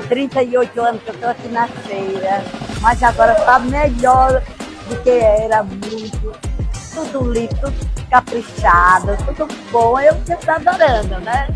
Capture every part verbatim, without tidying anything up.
trinta e oito anos que eu estou aqui na feira, mas agora está melhor do que era, muito, tudo limpo, tudo caprichado, tudo bom, eu estou adorando, né?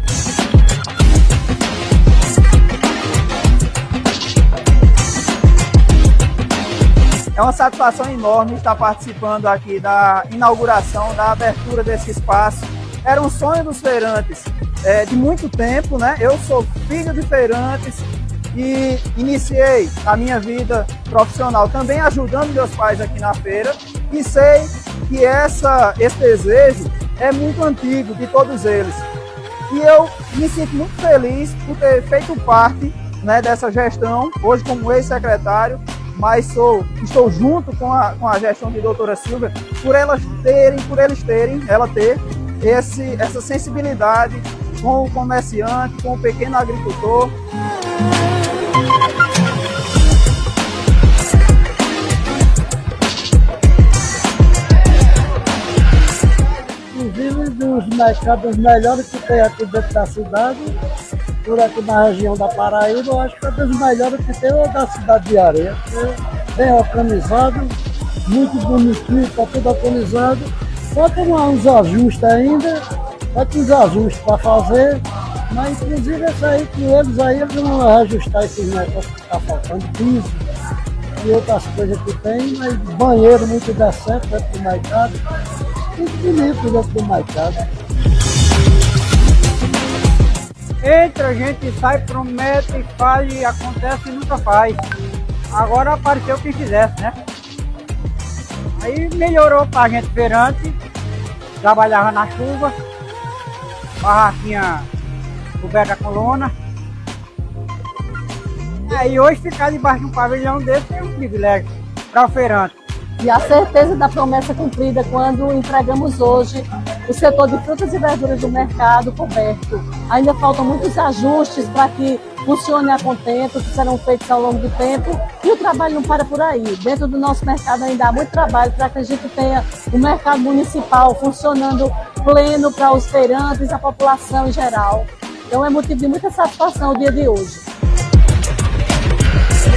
É uma satisfação enorme estar participando aqui da inauguração, da abertura desse espaço. Era um sonho dos feirantes é, de muito tempo, né? Eu sou filho de feirantes e iniciei a minha vida profissional também ajudando meus pais aqui na feira e sei que essa, esse desejo é muito antigo de todos eles. E eu me sinto muito feliz por ter feito parte, né, dessa gestão, hoje como ex-secretário, mas sou, estou junto com a, com a gestão de doutora Silvia, por elas terem, por eles terem, ela ter esse, essa sensibilidade com o comerciante, com o pequeno agricultor. Inclusive dos mercados melhores que tem aqui dentro da cidade, por aqui na região da Paraíba, eu acho que é dos melhores que tem o da cidade de Areia. É bem organizado, muito bonitinho, está tudo organizado. Falta uns ajustes ainda, falta uns ajustes para fazer, mas inclusive isso aí com eles aí, eles vão ajustar esses negócios que está faltando, piso e outras coisas que tem, mas banheiro muito decente dentro do mercado, muito bonito dentro do mercado. Entra, a gente sai, promete, faz e acontece e nunca faz. Agora apareceu quem fizesse, né? Aí melhorou pra gente feirante, trabalhava na chuva, barraquinha coberta com lona. Aí hoje ficar debaixo de um pavilhão desse é um privilégio para o feirante. E a certeza da promessa cumprida quando entregamos hoje o setor de frutas e verduras do mercado coberto. Ainda faltam muitos ajustes para que funcione a contento, que serão feitos ao longo do tempo, e o trabalho não para por aí. Dentro do nosso mercado ainda há muito trabalho para que a gente tenha o mercado municipal funcionando pleno para os feirantes e a população em geral. Então é motivo de muita satisfação o dia de hoje.